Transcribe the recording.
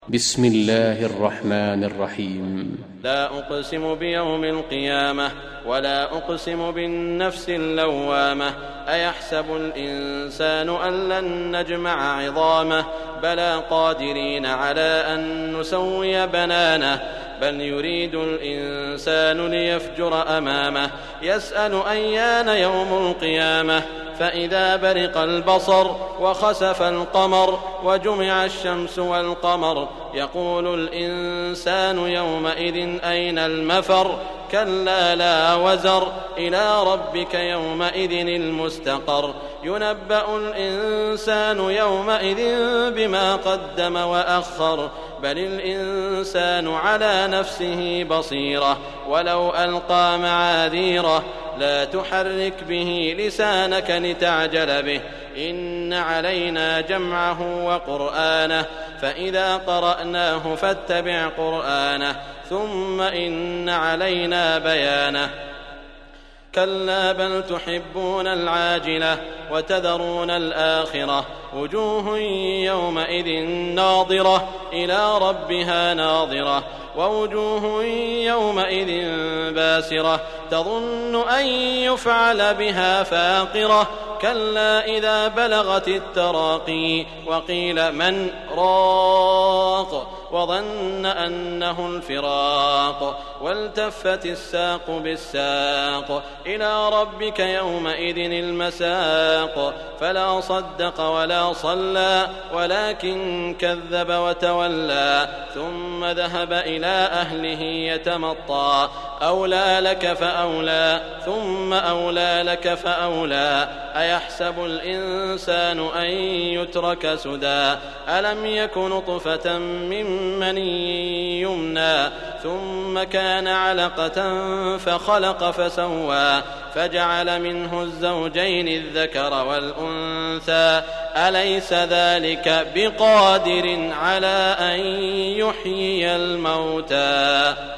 بسم الله الرحمن الرحيم. لا أقسم بيوم القيامة ولا أقسم بالنفس اللوامة أيحسب الإنسان أن لن نجمع عظامه بلى قادرين على أن نسوي بنانه بل يريد الإنسان ليفجر أمامه يسأل أيان يوم القيامة فإذا برق البصر وخسف القمر وجمع الشمس والقمر يقول الإنسان يومئذ أين المفر كلا لا وزر إلى ربك يومئذ المستقر ينبأ الإنسان يومئذ بما قدم وأخر بل الإنسان على نفسه بصيرة ولو ألقى معاذيره لا تحرك به لسانك لتعجل به إن علينا جمعه وقرآنه فإذا قرأناه فاتبع قرآنه ثم إن علينا بيانه كلا بل تحبون العاجلة وتذرون الآخرة وجوه يومئذ ناظرة إلى ربها ناظرة ووجوه يومئذ باسرة تظن أن يفعل بها فاقرة كلا إذا بلغت التراقي وقيل من راق وظن أنه الفراق والتفت الساق بالساق إلى ربك يومئذ المساق فلا صدق ولا صلى ولكن كذب وتولى ثم ذهب إلى أهله يتمطى أولى لك فأولى ثم أولى لك فأولى أيحسب الإنسان أن يترك سدى ألم يك نطفة من مني يمنى ثم كان علقة فخلق فسوى فجعل منه الزوجين الذكر والأنثى أليس ذلك بقادر على أن يحيي الموتى